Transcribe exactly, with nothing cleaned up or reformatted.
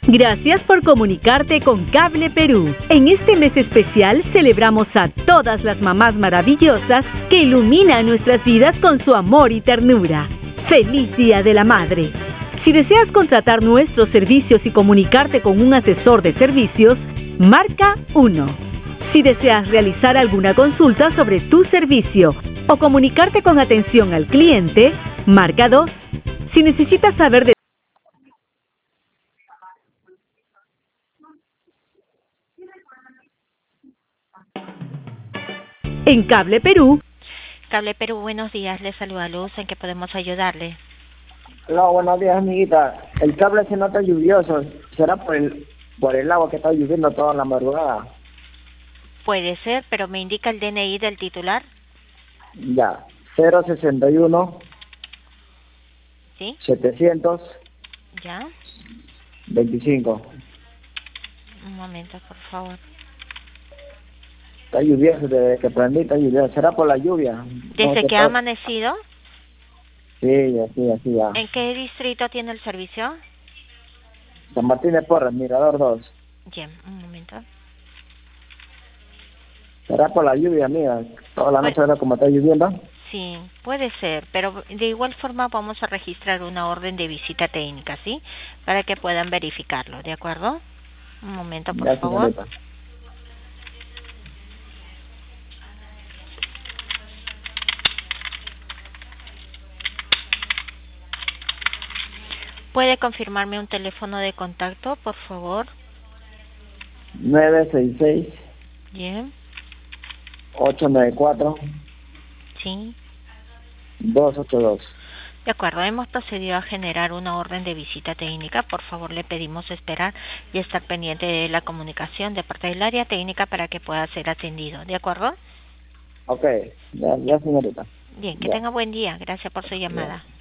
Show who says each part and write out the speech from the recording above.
Speaker 1: Gracias por comunicarte con Cable Perú. En este mes especial celebramos a todas las mamás maravillosas que iluminan nuestras vidas con su amor y ternura. ¡Feliz Día de la Madre! Si deseas contratar nuestros servicios y comunicarte con un asesor de servicios, marca uno. Si deseas realizar alguna consulta sobre tu servicio o comunicarte con atención al cliente, marca dos. Si necesitas saber de En Cable Perú.
Speaker 2: Cable Perú, buenos días. Le saluda Luz. ¿En qué podemos ayudarle?
Speaker 3: Hola, buenos días, amiguita. El cable se nota lluvioso. ¿Será por el por el agua que está lloviendo toda la madrugada?
Speaker 2: Puede ser, pero me indica el D N I del titular.
Speaker 3: Ya. cero sesenta y uno.
Speaker 2: ¿Sí?
Speaker 3: setecientos.
Speaker 2: ¿Ya?
Speaker 3: veinticinco.
Speaker 2: Un momento, por favor.
Speaker 3: Está lluvioso, desde que prendí está lluvioso. ¿Será por la lluvia?
Speaker 2: ¿Desde
Speaker 3: No,
Speaker 2: que ha amanecido?
Speaker 3: Sí, así, así ya.
Speaker 2: ¿En qué distrito tiene el servicio?
Speaker 3: San Martín de Porres, Mirador dos.
Speaker 2: Bien, un momento.
Speaker 3: ¿Será por la lluvia, amiga? Toda la noche, ahora como está lloviendo.
Speaker 2: Sí, puede ser, pero de igual forma vamos a registrar una orden de visita técnica, ¿sí? Para que puedan verificarlo, ¿de acuerdo? Un momento, por
Speaker 3: Ya,
Speaker 2: favor.
Speaker 3: señorita.
Speaker 2: ¿Puede confirmarme un teléfono de contacto, por favor?
Speaker 3: nueve seis seis.
Speaker 2: Bien.
Speaker 3: ocho nueve cuatro.
Speaker 2: Sí.
Speaker 3: dos ocho dos.
Speaker 2: De acuerdo, hemos procedido a generar una orden de visita técnica. Por favor, le pedimos esperar y estar pendiente de la comunicación de parte del área técnica para que pueda ser atendido. ¿De acuerdo?
Speaker 3: Ok, ya, ya señorita.
Speaker 2: Bien, que
Speaker 3: Ya.
Speaker 2: tenga buen día. Gracias por su llamada.
Speaker 3: Ya.